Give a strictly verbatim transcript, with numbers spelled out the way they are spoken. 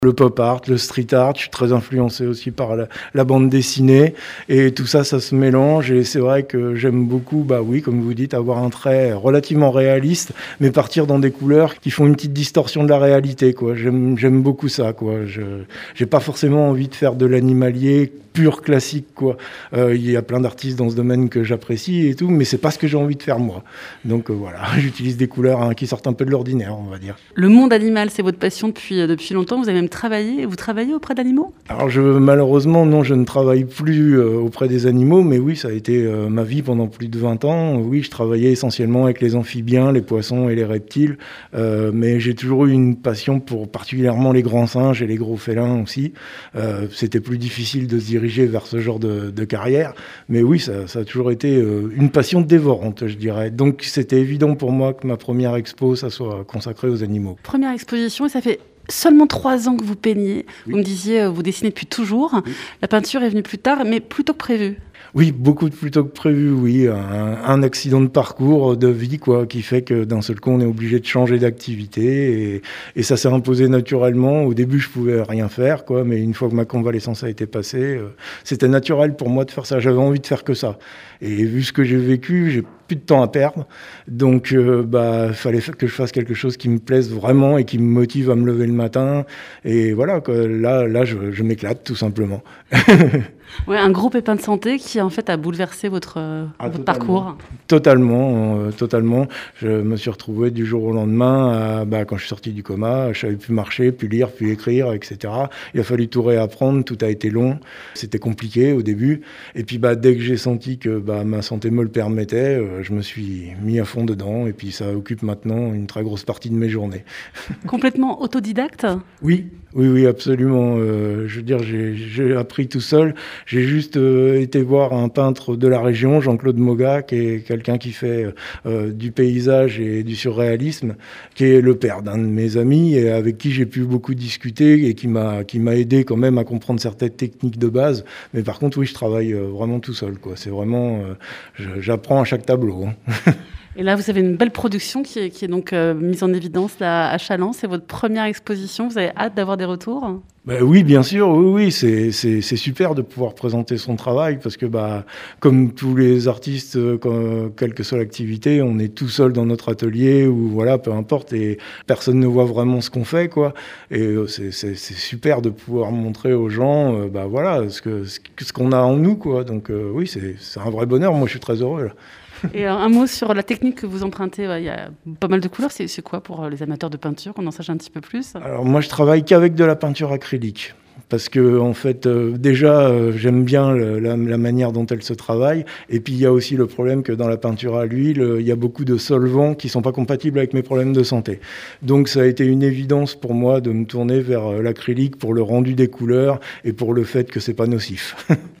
Le pop art, le street art, je suis très influencé aussi par la, la bande dessinée et tout ça, ça se mélange et c'est vrai que j'aime beaucoup, bah oui, comme vous dites, avoir un trait relativement réaliste, mais partir dans des couleurs qui font une petite distorsion de la réalité, quoi. J'aime, j'aime beaucoup ça, quoi. Je, j'ai pas forcément envie de faire de l'animalier pur classique, quoi. Euh, il y a plein d'artistes dans ce domaine que j'apprécie et tout, mais c'est pas ce que j'ai envie de faire moi. Donc euh, voilà, j'utilise des couleurs hein, qui sortent un peu de l'ordinaire, on va dire. Le monde animal, c'est votre passion depuis, depuis longtemps. Vous avez même travaillé, vous travaillez auprès d'animaux ? Alors je, malheureusement, non, je ne travaille plus euh, auprès des animaux, mais oui, ça a été euh, ma vie pendant plus de vingt ans. Oui, je travaillais essentiellement avec les amphibiens, les poissons et les reptiles, euh, mais j'ai toujours eu une passion pour particulièrement les grands singes et les gros félins aussi. Euh, c'était plus difficile de se diriger vers ce genre de, de carrière, mais oui, ça, ça a toujours été euh, une passion dévorante, je dirais. Donc c'était évident pour moi que ma première expo, ça soit consacré aux animaux. Première exposition, et ça fait seulement trois ans que vous peignez. Oui. Vous me disiez, vous dessinez depuis toujours. Oui. La peinture est venue plus tard, mais plus tôt que prévu. Oui, beaucoup plus tôt que prévu, oui. Un, un accident de parcours, de vie, quoi, qui fait que d'un seul coup, on est obligé de changer d'activité. Et, et ça s'est imposé naturellement. Au début, je pouvais rien faire, quoi, mais une fois que ma convalescence a été passée, euh, c'était naturel pour moi de faire ça. J'avais envie de faire que ça. Et vu ce que j'ai vécu, j'ai plus de temps à perdre. Donc, euh, bah, il fallait que je fasse quelque chose qui me plaise vraiment et qui me motive à me lever le matin. Et voilà, quoi, là, là, je, je m'éclate, tout simplement. Ouais, un gros pépin de santé qui en fait a bouleversé votre, euh, ah, votre totalement. parcours. Totalement, euh, totalement. Je me suis retrouvé du jour au lendemain, à, bah, quand je suis sorti du coma, je savais plus marcher, plus lire, plus écrire, et cetera. Il a fallu tout réapprendre, tout a été long. C'était compliqué au début. Et puis bah, dès que j'ai senti que bah, ma santé me le permettait, euh, je me suis mis à fond dedans. Et puis ça occupe maintenant une très grosse partie de mes journées. Complètement autodidacte ? Oui, oui, oui, absolument. Euh, je veux dire, j'ai, j'ai appris tout seul. J'ai juste euh, été voir un peintre de la région, Jean-Claude Moga, qui est quelqu'un qui fait euh, du paysage et du surréalisme, qui est le père d'un de mes amis et avec qui j'ai pu beaucoup discuter et qui m'a qui m'a aidé quand même à comprendre certaines techniques de base. Mais par contre, oui, je travaille euh, vraiment tout seul, quoi. C'est vraiment, euh, je, j'apprends à chaque tableau. Hein. Et là, vous avez une belle production qui est, qui est donc euh, mise en évidence là, à Châlons. C'est votre première exposition. Vous avez hâte d'avoir des retours ? Ben oui, bien sûr, oui, oui, c'est, c'est, c'est super de pouvoir présenter son travail parce que, bah, comme tous les artistes, comme, quelle que soit l'activité, on est tout seul dans notre atelier ou voilà, peu importe, et personne ne voit vraiment ce qu'on fait, quoi. Et c'est, c'est, c'est super de pouvoir montrer aux gens, euh, bah voilà, ce que, ce qu'on a en nous, quoi. Donc euh, oui, c'est, c'est un vrai bonheur. Moi, je suis très heureux là. Et un mot sur la technique que vous empruntez. Il y a pas mal de couleurs. C'est, c'est quoi pour les amateurs de peinture, qu'on en sache un petit peu plus ? Alors moi, je travaille qu'avec de la peinture acrylique. Parce que en fait, euh, déjà, euh, j'aime bien le, la, la manière dont elle se travaille. Et puis, il y a aussi le problème que dans la peinture à l'huile, euh, il y a beaucoup de solvants qui sont pas compatibles avec mes problèmes de santé. Donc, ça a été une évidence pour moi de me tourner vers euh, l'acrylique pour le rendu des couleurs et pour le fait que c'est pas nocif.